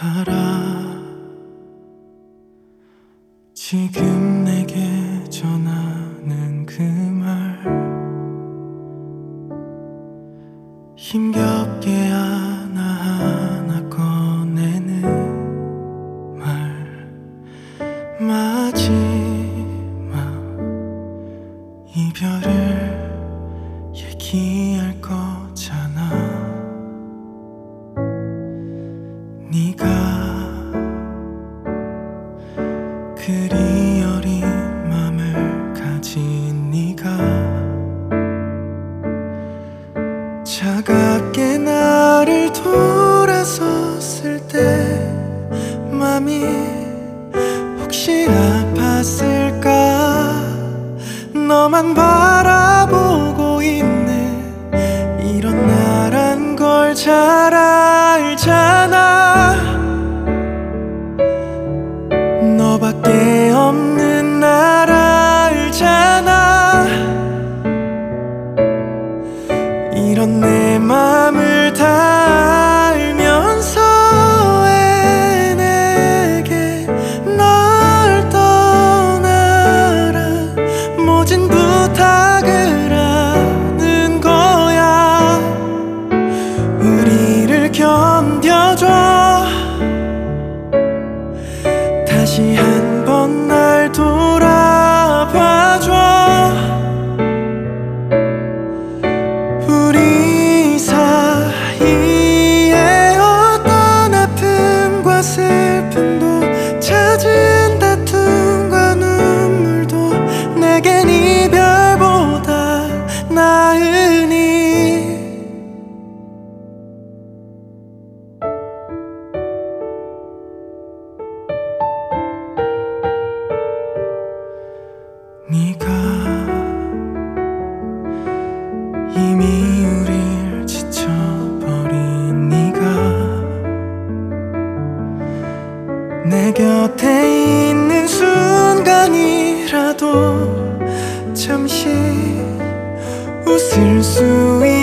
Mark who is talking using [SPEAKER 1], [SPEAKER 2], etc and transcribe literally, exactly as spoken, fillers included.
[SPEAKER 1] 알아. 지금 내게 전하는 그 말, 힘겹게 하나하나 꺼내는 말, 마지막 이별을 얘기할 거잖아. 네가 그리 어린 맘을 가진 네가 차갑게 나를 돌아섰을 때 맘이 혹시 아팠을까. 너만 바라보고 있네. 이런 나란 걸 잘 알잖아. 너밖에 없는 날 알잖아. 이런 내 맘을 다 알면서 왜 내게 널 떠나라 모진 부탁을 하는 거야. 우리를 견뎌줘. 다시 한 번 날 돌아봐줘. 우리 사이에 어떤 아픔과 슬픔도 잦은 다툼과 눈물도 내겐 이별보다 나으니. 네가 이미 우릴 지쳐버린 네가 내 곁에 있는 순간이라도 잠시 웃을 수 있